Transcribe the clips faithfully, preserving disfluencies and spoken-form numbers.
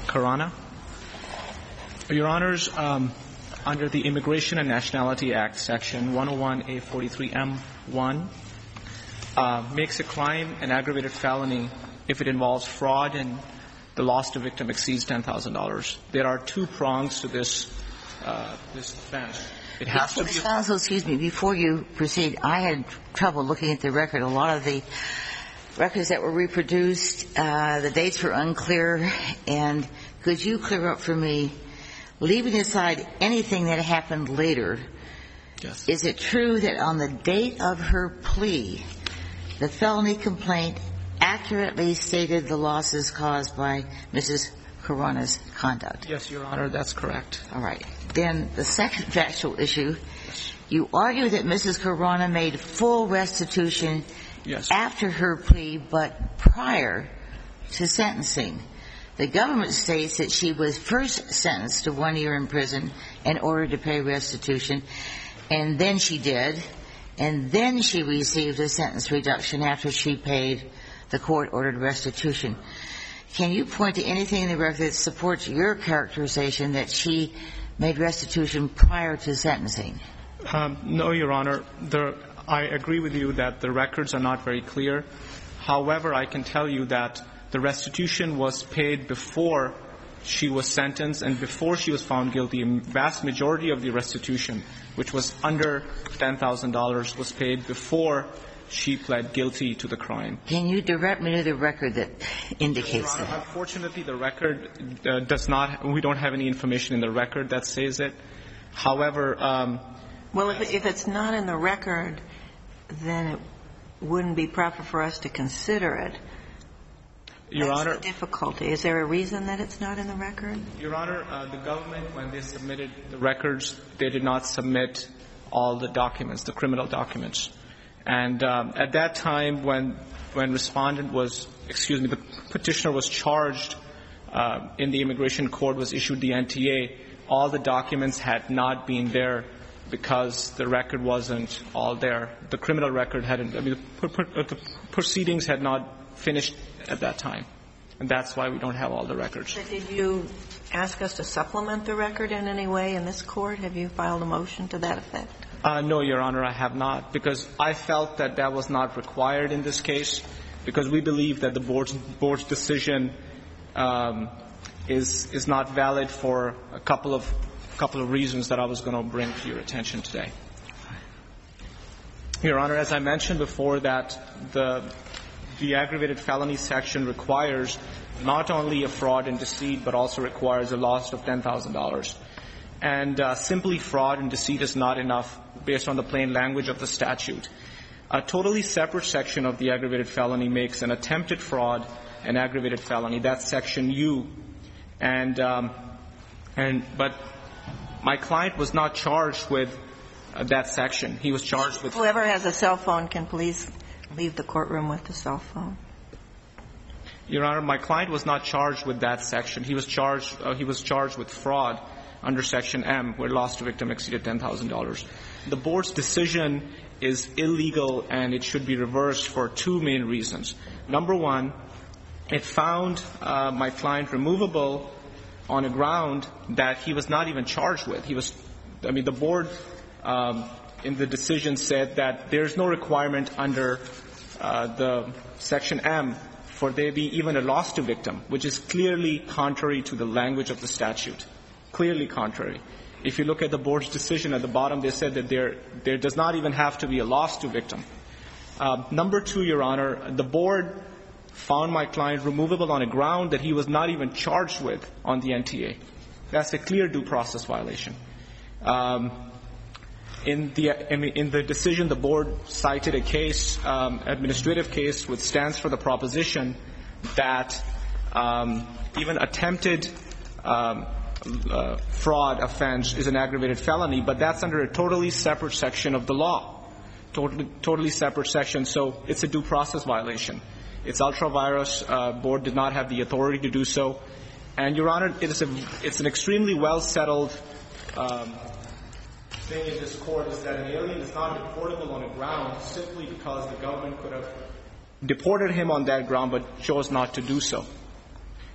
Khurana. Your Honors, um, under the Immigration and Nationality Act, Section one oh one A forty-three M one, uh, makes a crime an aggravated felony if it involves fraud and the loss to victim exceeds ten thousand dollars. There are two prongs to this uh, this offense. It has to be. Counsel, excuse me. Before you proceed, I had trouble looking at the record. A lot of the records that were reproduced, uh, the dates were unclear. And could you clear up for me, leaving aside anything that happened later, yes, is it true that on the date of her plea, the felony complaint accurately stated the losses caused by Missus Khurana's conduct? Yes, Your Honor, that's correct. All right. Then the second factual issue, you argue that Missus Khurana made full restitution yes. after her plea, but prior to sentencing. The government states that she was first sentenced to one year in prison in order to pay restitution, and then she did, and then she received a sentence reduction after she paid the court-ordered restitution. Can you point to anything in the record that supports your characterization that she made restitution prior to sentencing? Um, no, Your Honor. The, I agree with you that the records are not very clear. However, I can tell you that the restitution was paid before she was sentenced and before she was found guilty. A vast majority of the restitution, which was under ten thousand dollars, was paid before she pled guilty to the crime. Can you direct me to the record that indicates Your Honor, that? unfortunately, the record uh, does not, we don't have any information in the record that says it. However, um, well, if, if it's not in the record, then it wouldn't be proper for us to consider it. Your That's Honor, the difficulty. Is there a reason that it's not in the record? Your Honor, uh, the government, when they submitted the records, they did not submit all the documents, the criminal documents. And um, at that time, when when respondent was, excuse me, the petitioner was charged uh, in the immigration court, was issued the N T A, all the documents had not been there because the record wasn't all there. The criminal record hadn't, I mean, the, per, per, the proceedings had not finished at that time. And that's why we don't have all the records. But did you ask us to supplement the record in any way in this court? Have you filed a motion to that effect? Uh, no, Your Honor, I have not, because I felt that that was not required in this case, because we believe that the board's, board's decision um, is is not valid for a couple of couple of reasons that I was going to bring to your attention today. Your Honor, as I mentioned before, that the the aggravated felony section requires not only a fraud and deceit, but also requires a loss of ten thousand dollars. And uh, simply fraud and deceit is not enough based on the plain language of the statute. A totally separate section of the aggravated felony makes an attempted fraud an aggravated felony. That's Section U. And, um, and but my client was not charged with uh, that section. He was charged with... Whoever has a cell phone can please leave the courtroom with the cell phone. Your Honor, my client was not charged with that section. He was charged, uh, he was charged with fraud under Section M, where loss to victim exceeded ten thousand dollars. The board's decision is illegal and it should be reversed for two main reasons. Number one, it found uh, my client removable on a ground that he was not even charged with. He was, I mean, the board um, in the decision said that there's no requirement under uh, the Section M for there be even a loss to victim, which is clearly contrary to the language of the statute. Clearly contrary. If you look at the board's decision at the bottom, they said that there there does not even have to be a loss to victim. Uh, number two, Your Honor, the board found my client removable on a ground that he was not even charged with on the N T A. That's a clear due process violation. Um, in the in the decision, the board cited a case, um, administrative case, which stands for the proposition that um, even attempted um, Uh, fraud offense is an aggravated felony, but that's under a totally separate section of the law, totally, totally separate section. So it's a due process violation. It's ultra-virus. Uh, board did not have the authority to do so. And, Your Honor, it is a, it's an extremely well-settled um, thing in this court is that an alien is not deportable on a ground simply because the government could have deported him on that ground but chose not to do so.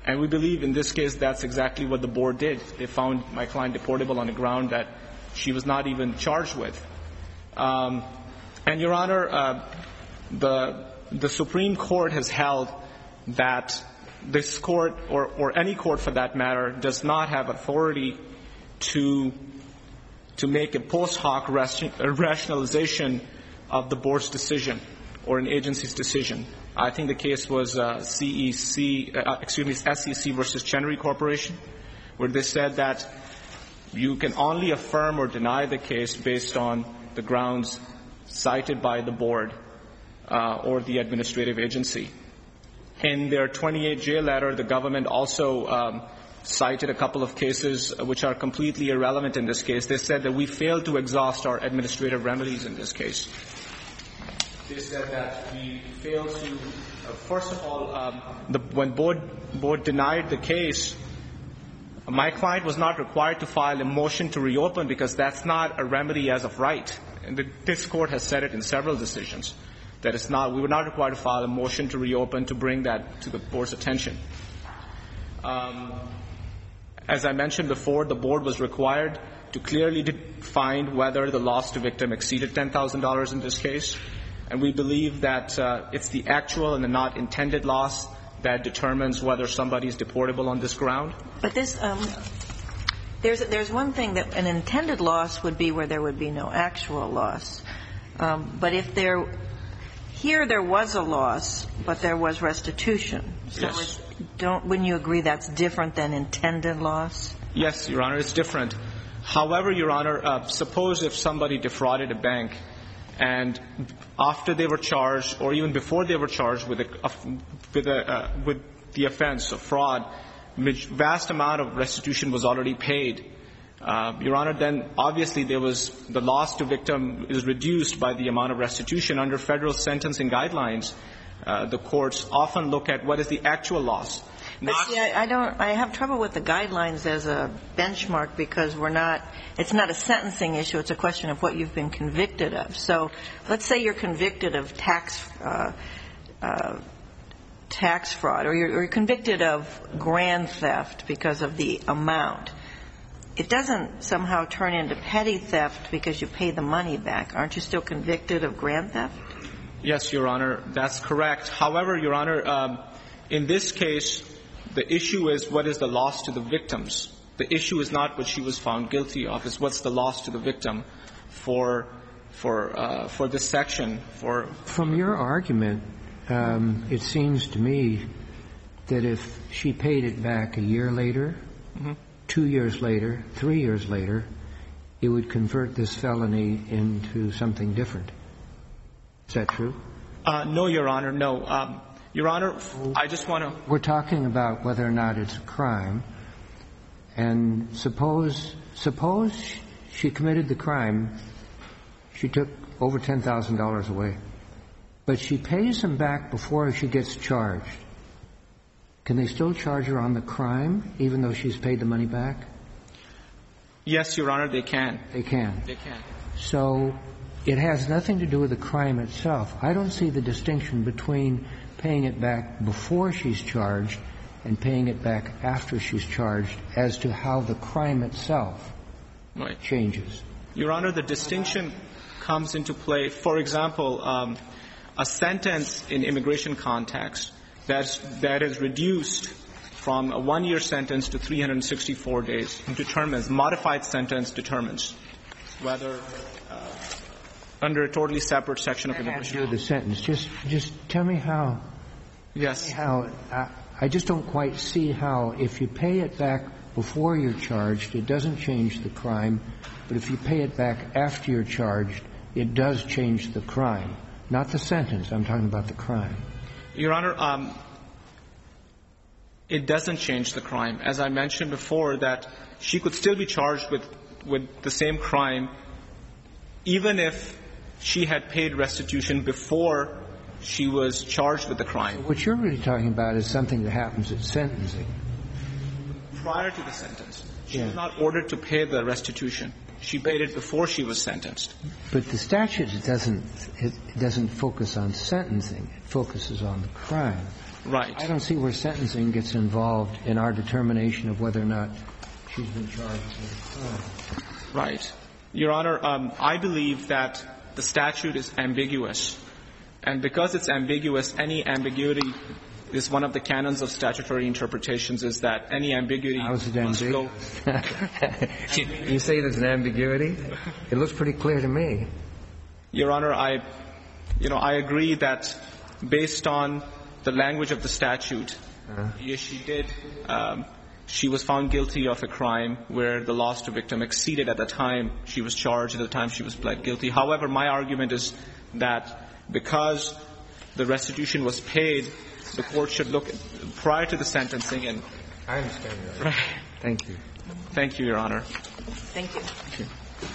And we believe in this case that's exactly what the board did. They found my client deportable on the ground that she was not even charged with. Um, and, Your Honor, uh, the the Supreme Court has held that this court, or, or any court for that matter, does not have authority to to make a post hoc rationalization of the board's decision or an agency's decision. I think the case was uh, C E C, uh, excuse me, S E C versus Chenery Corporation, where they said that you can only affirm or deny the case based on the grounds cited by the board uh, or the administrative agency. In their twenty-eight J letter, the government also um, cited a couple of cases which are completely irrelevant in this case. They said that we failed to exhaust our administrative remedies in this case. They said that we failed to, uh, first of all, um, the, when board, board denied the case, my client was not required to file a motion to reopen because that's not a remedy as of right. And the, this court has said it in several decisions, that it's not, we were not required to file a motion to reopen to bring that to the board's attention. Um, as I mentioned before, the board was required to clearly find whether the loss to victim exceeded ten thousand dollars in this case. And we believe that uh, it's the actual and the not intended loss that determines whether somebody is deportable on this ground. But this, um, there's there's one thing that an intended loss would be where there would be no actual loss. Um, but if there, here there was a loss, but there was restitution. So Yes. it's, don't, wouldn't you agree that's different than intended loss? Yes, Your Honor, it's different. However, Your Honor, uh, suppose if somebody defrauded a bank and after they were charged, or even before they were charged with, a, with, a, uh, with the offense of fraud, vast amount of restitution was already paid. Uh, Your Honor, then obviously there was the loss to victim is reduced by the amount of restitution. Under federal sentencing guidelines, uh, the courts often look at what is the actual loss. But see, I, I don't. I have trouble with the guidelines as a benchmark because we're not. It's not a sentencing issue. It's a question of what you've been convicted of. So, let's say you're convicted of tax uh, uh, tax fraud, or you're, or you're convicted of grand theft because of the amount. It doesn't somehow turn into petty theft because you pay the money back. Aren't you still convicted of grand theft? Yes, Your Honor, that's correct. However, Your Honor, um, in this case, the issue is what is the loss to the victims. The issue is not what she was found guilty of. It's what's the loss to the victim for for uh, for this section. For From your argument, um, it seems to me that if she paid it back a year later, mm-hmm. two years later, three years later, it would convert this felony into something different. Is that true? Uh, no, Your Honor, no. Um, Your Honor, I just want to... We're talking about whether or not it's a crime. And suppose suppose she committed the crime, she took over ten thousand dollars away, but she pays him back before she gets charged. Can they still charge her on the crime, even though she's paid the money back? Yes, Your Honor, they can. They can. They can. So it has nothing to do with the crime itself. I don't see the distinction between paying it back before she's charged and paying it back after she's charged as to how the crime itself right. changes. Your Honor, the distinction comes into play. For example, um, a sentence in immigration context that's, that is reduced from a one-year sentence to three hundred sixty-four days determines, modified sentence determines whether uh, under a totally separate section of immigration. Do the sentence. Just, just tell me how. Yes. How I, I just don't quite see how, if you pay it back before you're charged, it doesn't change the crime, but if you pay it back after you're charged, it does change the crime. Not the sentence. I'm talking about the crime. Your Honor, um, it doesn't change the crime. As I mentioned before, that she could still be charged with, with the same crime even if she had paid restitution before she was charged with the crime. What you're really talking about is something that happens at sentencing. Prior to the sentence, she yeah. was not ordered to pay the restitution. She paid it before she was sentenced. But the statute doesn't it doesn't focus on sentencing. It focuses on the crime. Right. I don't see where sentencing gets involved in our determination of whether or not she's been charged with a crime. Right. Your Honor, um, I believe that the statute is ambiguous. And because it's ambiguous, any ambiguity is one of the canons of statutory interpretations is that any ambiguity How's it must go. you, you say there's an ambiguity? It looks pretty clear to me. Your Honor, I, you know, I agree that based on the language of the statute, uh-huh. yes, she did. Um, she was found guilty of a crime where the loss to victim exceeded at the time she was charged, at the time she was pled guilty. However, my argument is that because the restitution was paid, the court should look prior to the sentencing and. I understand that. Right. Thank you. Thank you, Your Honor. Thank you. Thank you.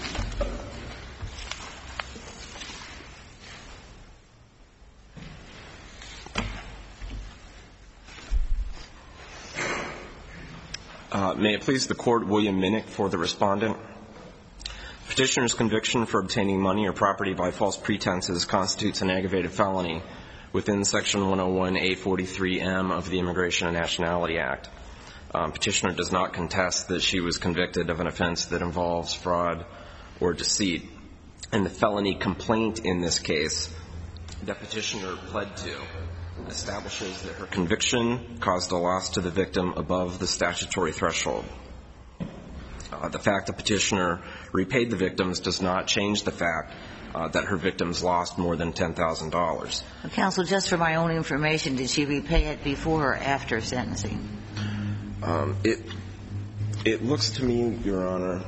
Uh, may it please the Court, William Minnick for the respondent. Petitioner's conviction for obtaining money or property by false pretenses constitutes an aggravated felony within Section one oh one A forty-three M of the Immigration and Nationality Act. Um, petitioner does not contest that she was convicted of an offense that involves fraud or deceit. And the felony complaint in this case that petitioner pled to establishes that her conviction caused a loss to the victim above the statutory threshold. Uh, the fact that petitioner repaid the victims does not change the fact uh, that her victims lost more than ten thousand dollars. Counsel, just for my own information, did she repay it before or after sentencing? Um, it it looks to me, Your Honor.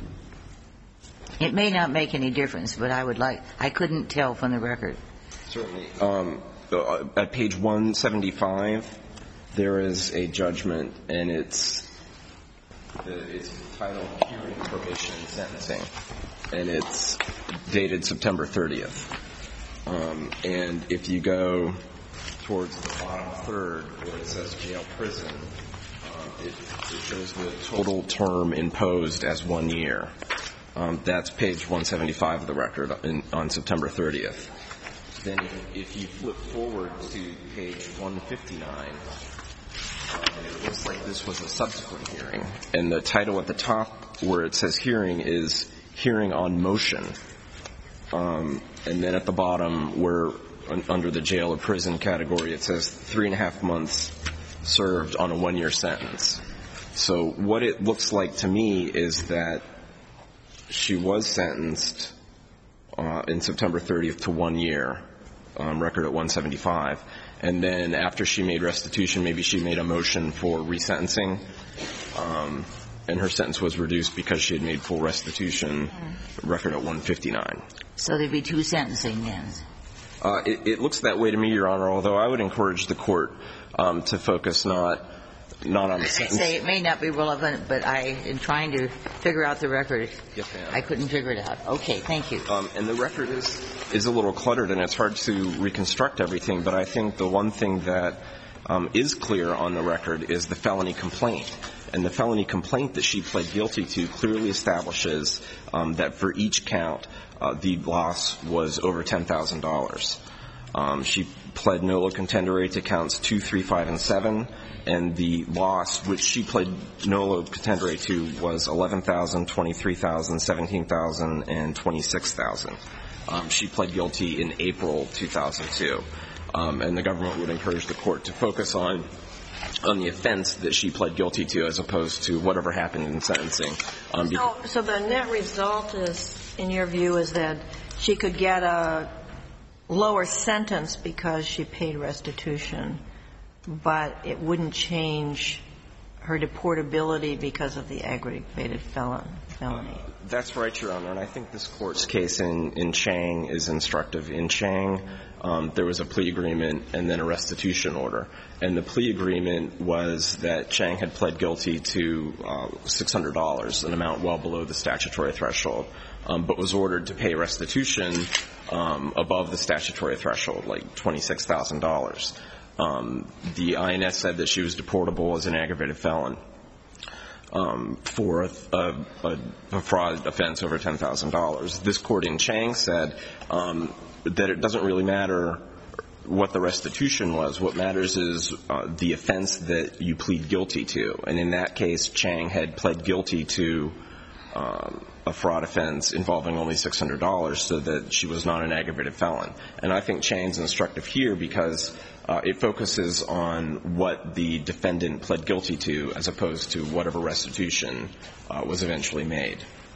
It may not make any difference, but I would like – I couldn't tell from the record. Certainly. Um, at page one seventy-five, there is a judgment, and it's it's titled Hearing Probation Sentencing, and it's dated September thirtieth. Um, and if you go towards the bottom third where it says jail prison, um, it, it shows the total term imposed as one year. Um, that's page one seventy-five of the record in, on September thirtieth. Then if you flip forward to page one fifty-nine, um, it looks like this was a subsequent hearing. And the title at the top where it says hearing is Hearing on Motion. Um, and then at the bottom where under the jail or prison category it says three and a half months served on a one-year sentence. So what it looks like to me is that she was sentenced uh, in September thirtieth to one year. Um, record at one seventy-five, and then after she made restitution, maybe she made a motion for resentencing, um, and her sentence was reduced because she had made full restitution. Mm. Record at one fifty-nine. So there'd be two sentencing then? Uh, it, it looks that way to me, Your Honor. Although I would encourage the court um, to focus not not on the sentence. I say it may not be relevant, but I, in trying to figure out the record, yes, ma'am. I couldn't figure it out. Okay, thank you. Um, and the record is is a little cluttered, and it's hard to reconstruct everything. But I think the one thing that um, is clear on the record is the felony complaint. And the felony complaint that she pled guilty to clearly establishes um, that for each count, uh, the loss was over ten thousand dollars. Um, she pled nolo contendere to counts two, three, five, and seven. And the loss, which she pled nolo contendere to, was eleven thousand dollars, twenty-three thousand dollars, seventeen thousand dollars, and twenty-six thousand dollars. Um, she pled guilty in April two thousand two. Um, and the government would encourage the court to focus on on the offense that she pled guilty to as opposed to whatever happened in sentencing. Um, so, so the net result is, in your view, is that she could get a lower sentence because she paid restitution, but it wouldn't change her deportability because of the aggravated felon, felony. Uh, that's right, Your Honor. And I think this Court's case in, in Chang is instructive. In Chang, um, there was a plea agreement and then a restitution order. And the plea agreement was that Chang had pled guilty to uh, six hundred dollars, an amount well below the statutory threshold, um, but was ordered to pay restitution um, above the statutory threshold, like twenty-six thousand dollars. Um, the I N S said that she was deportable as an aggravated felon. um, for a, a, a fraud offense over ten thousand dollars. This court in Chang said um, that it doesn't really matter what the restitution was. What matters is uh, the offense that you plead guilty to. And in that case, Chang had pled guilty to um, a fraud offense involving only six hundred dollars, so that she was not an aggravated felon. And I think Chang's instructive here because uh, it focuses on what the defendant pled guilty to as opposed to whatever restitution uh, was eventually made.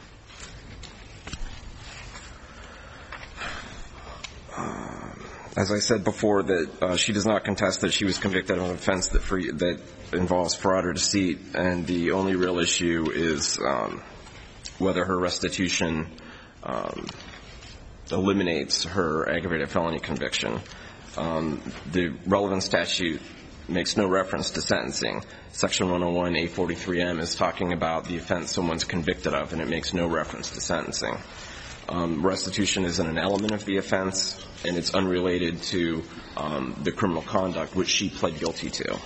As I said before, that uh, she does not contest that she was convicted of an offense that, free, that involves fraud or deceit, and the only real issue is um, whether her restitution um, eliminates her aggravated felony conviction. Um, the relevant statute makes no reference to sentencing. Section one oh one A forty-three M is talking about the offense someone's convicted of, and it makes no reference to sentencing. Um, restitution isn't an element of the offense, and it's unrelated to um, the criminal conduct which she pled guilty to.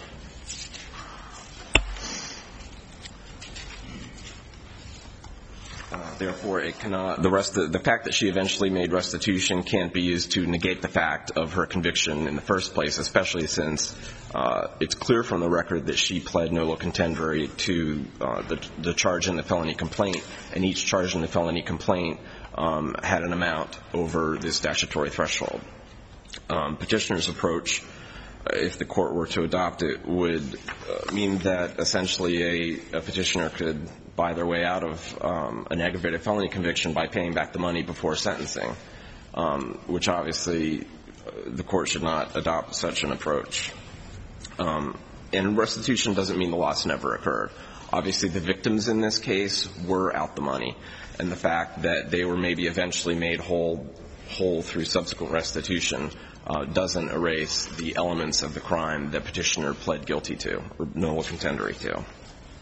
Uh, therefore, it cannot. The rest, of, the fact that she eventually made restitution can't be used to negate the fact of her conviction in the first place, especially since uh, it's clear from the record that she pled nolo contendere to uh, the, the charge in the felony complaint, and each charge in the felony complaint Um, had an amount over the statutory threshold. Um, petitioner's approach, uh, if the court were to adopt it, would uh, mean that essentially a, a petitioner could buy their way out of um, an aggravated felony conviction by paying back the money before sentencing, um, which obviously uh, the court should not adopt such an approach. Um, and restitution doesn't mean the loss never occurred. Obviously, the victims in this case were out the money, and the fact that they were maybe eventually made whole, whole through subsequent restitution uh, doesn't erase the elements of the crime that petitioner pled guilty to, or nolo contendere to. Uh,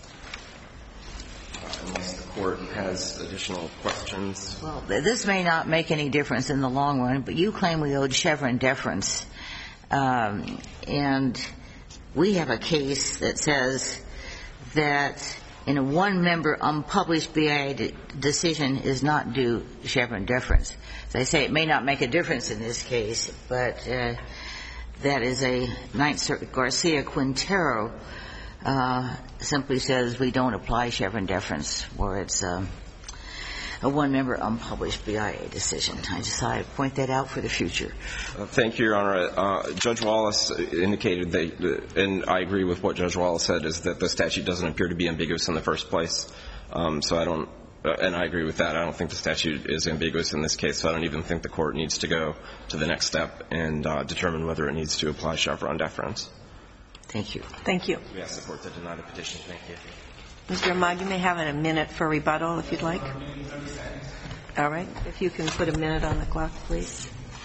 unless the court has additional questions. Well, this may not make any difference in the long run, but you claim we owed Chevron deference, um, and we have a case that says that in a one-member unpublished B I A de- decision is not due Chevron deference. As I say, it may not make a difference in this case, but uh, that is a Ninth Circuit Garcia Quintero uh, simply says we don't apply Chevron deference where it's uh, a one-member unpublished B I A decision. I just thought I'd point that out for the future. Uh, thank you, Your Honor. Uh, Judge Wallace indicated that, and I agree with what Judge Wallace said, is that the statute doesn't appear to be ambiguous in the first place. Um, so I don't, uh, and I agree with that. I don't think the statute is ambiguous in this case, so I don't even think the court needs to go to the next step and uh, determine whether it needs to apply Chevron deference. Thank you. Thank you. We ask the court to deny the petition. Thank you. Mister Ahmad, you may have a minute for rebuttal if you'd like. All right. If you can put a minute on the clock, please.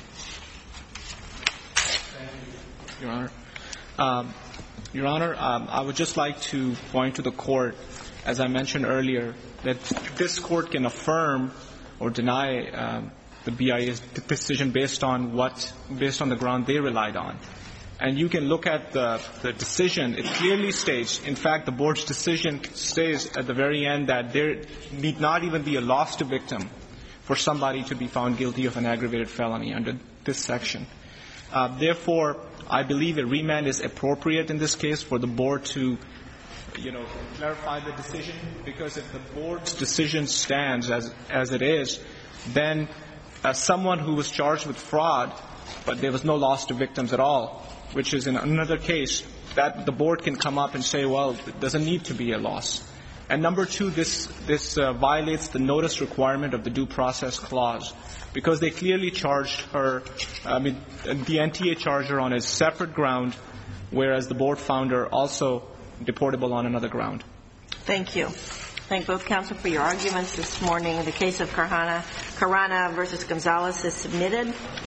Thank you, Your Honor. Um, Your Honor, um, I would just like to point to the court, as I mentioned earlier, that this court can affirm or deny um, the B I A's decision based on what, based on the ground they relied on. And you can look at the, the decision. It clearly states, in fact, the board's decision states at the very end that there need not even be a loss to victim for somebody to be found guilty of an aggravated felony under this section. Uh, therefore, I believe a remand is appropriate in this case for the board to, you know, clarify the decision, because if the board's decision stands as, as it is, then as someone who was charged with fraud, but there was no loss to victims at all, which is in another case, that the board can come up and say, well, it doesn't need to be a loss. And number two, this, this uh, violates the notice requirement of the due process clause, because they clearly charged her, I mean, the N T A charged her on a separate ground, whereas the board found her also deportable on another ground. Thank you. Thank both counsel for your arguments this morning. The case of Carhana, Carana versus Gonzalez is submitted.